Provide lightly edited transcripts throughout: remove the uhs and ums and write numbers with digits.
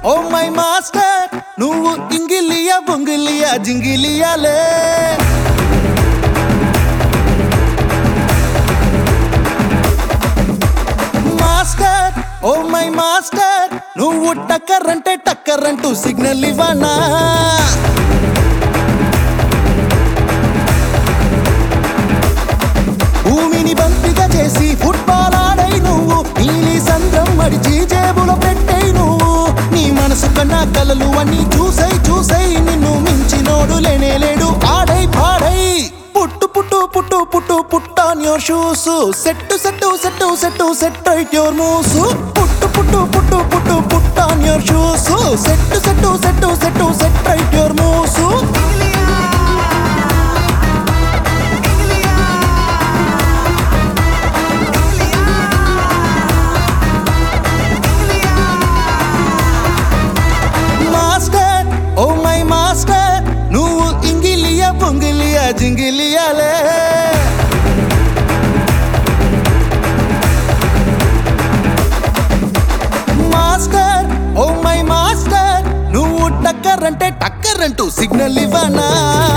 oh my master నువ్వు ఇంగిలియా బొంగిలియా జింగిలియాలే మాస్టర్ ఓ మై మాస్టర్ నువ్వు టక్కరంటే టక్కరంటూ సిగ్నల్ ఇవ్వనా భూమిని బంతిగా చేసి ఫుట్బాల్ ఆడై నువ్వు నీలి సంద్రం మడిచి జేబులో పెట్టై నువ్వు నీ మనసు కన్నా కలలు అన్ని చూసై నిన్ను మించినోడు లేనే లేడు ఆడై పాడై పుట్టు put put put put on your shoes set right your moves put put put put put on your shoes set right your moves నువ్వు ఇంగిలియా పొంగిలియా జింగిలియాలే మాస్టర్ ఓ మై మాస్టర్ నువ్వు టక్కరంటే టక్కరంటూ సిగ్నల్ ఇవ్వనా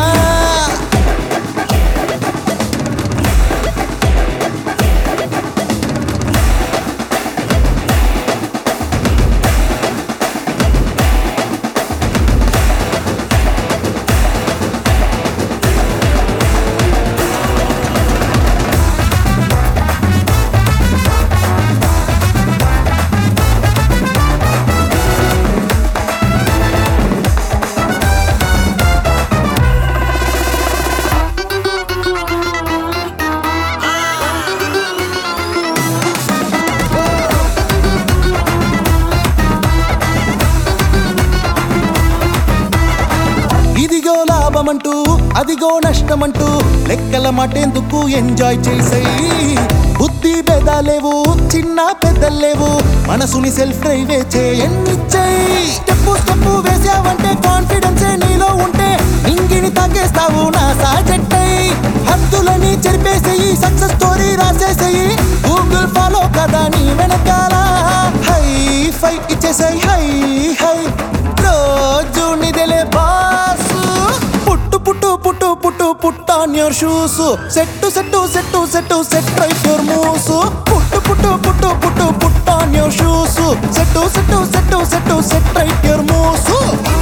ఇదిగో లాభమంటూ అదిగో నష్టమంటూ లెక్కల మాటేందుకు ఎంజాయ్ చేసేయి బుద్ధి బెదలేవు చిన్న పెద్దలేవు మనసుని సెల్ఫ్ డ్రైవే చేయనిచ్చేయి స్టెప్పు వేసావంటే కాన్ఫిడెన్స్ నీలో ఉంటే ఇంగిని తాగేస్తావు నా సాజెట్టై హద్దులని చెరిపేసేయి సక్సెస్ స్టోరీ రాసేసేయి గూగుల్ ఫాలో కదా నీ వెనకాల హై ఫై ఇచ్చేసాయి హై రోజు నిదలే boss put on your shoes set right your moves put on your shoes set right your moves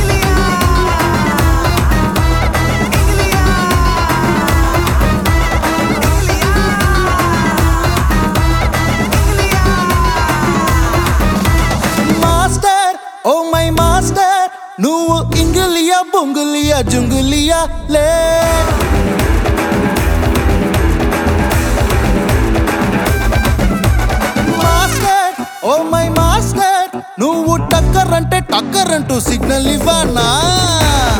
master oh my master నువ్వు ఇంగిలియా బొంగులియా జుంగులియా లే మాస్టర్ ఓ మై మాస్టర్ నువ్వు టక్కరంటే టక్కరంటూ సిగ్నల్ ఇవ్వనా